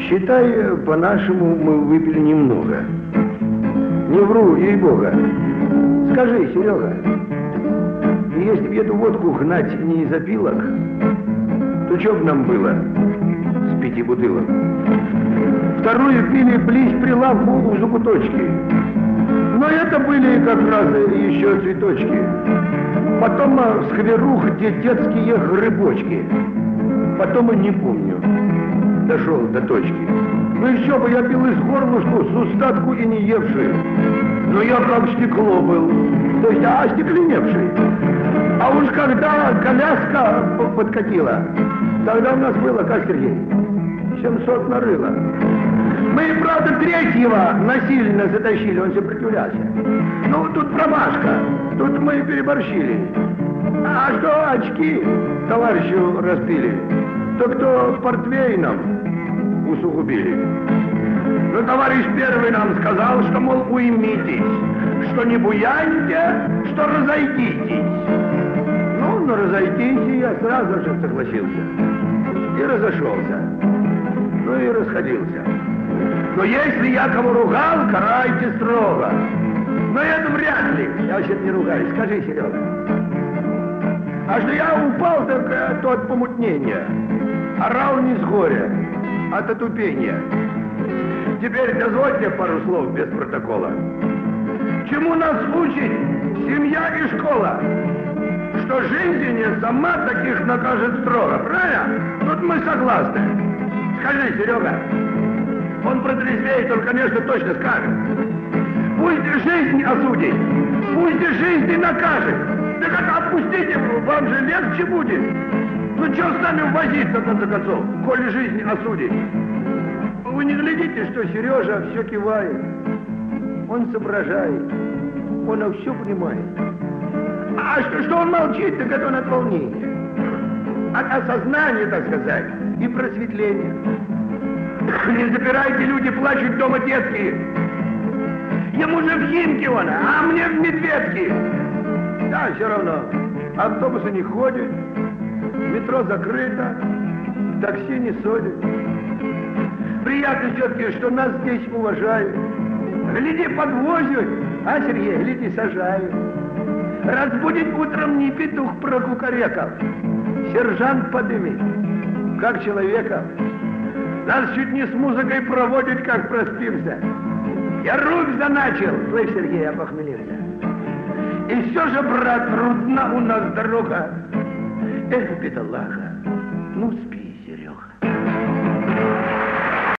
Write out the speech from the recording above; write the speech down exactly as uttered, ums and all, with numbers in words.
Считай, по-нашему мы выпили немного. Не вру, ей-бога. Скажи, Серега, если б эту водку гнать не из опилок, то что б нам было с пяти бутылок? Вторую пили близ прилавку у закуточки. Но это были как раз еще цветочки. Потом в скверух, где детские грибочки. Потом и не помню. Дошел до точки. Ну еще бы я пил из горлышку с устатку и не евший. Но я как стекло был, то есть остекленевший. А уж когда коляска подкатила, тогда у нас было, как Сергей, семьсот нарыло. Мы, правда, третьего насильно затащили, он сопротивлялся. Ну, тут промашка, тут мы переборщили. А что очки товарищу распили, то кто портвейном усугубили. Но товарищ первый нам сказал, что, мол, уймитесь, что не буяньте, что разойдитесь. Ну, на разойтись я сразу же согласился. И разошелся. Ну и расходился. Но если я кого ругал, карайте строго. Но это вряд ли. Я вообще не ругаюсь. Скажи, Серега. А что я упал, так то от помутнения. Орал не с горя, а от отупения. Теперь дозвольте пару слов без протокола. Чему нас учит семья и школа? Что жизнь сама таких накажет строго, правильно? Тут мы согласны. Скажи, Серега, он протрезвеет, он, конечно, точно скажет. Пусть жизнь осудит, пусть жизнь и накажет. Так это отпустите, вам же легче будет. Ну что с нами возиться, в конце концов, коли жизнь осудит? Вы не глядите, что Сережа все кивает. Он соображает, он все понимает. А что, что он молчит, так это он от волнения. От осознания, так сказать, и просветления. Не запирайте, люди плачут дома детки. Ему же в Химки он, а мне в Медведке. Да, все равно. Автобусы не ходят, метро закрыто, такси не содят. Приятно все-таки, что нас здесь уважают. Гляди, подвозят, а, Сергей, гляди, сажают. Разбудить утром не петух прокукарекал. Сержант подымет, как человека. Нас чуть не с музыкой проводит, как проспимся. Я рук заначил, слышь, Сергей, я похмелился. И все же, брат, трудна у нас дорога. Эх, бедолага, ну спи.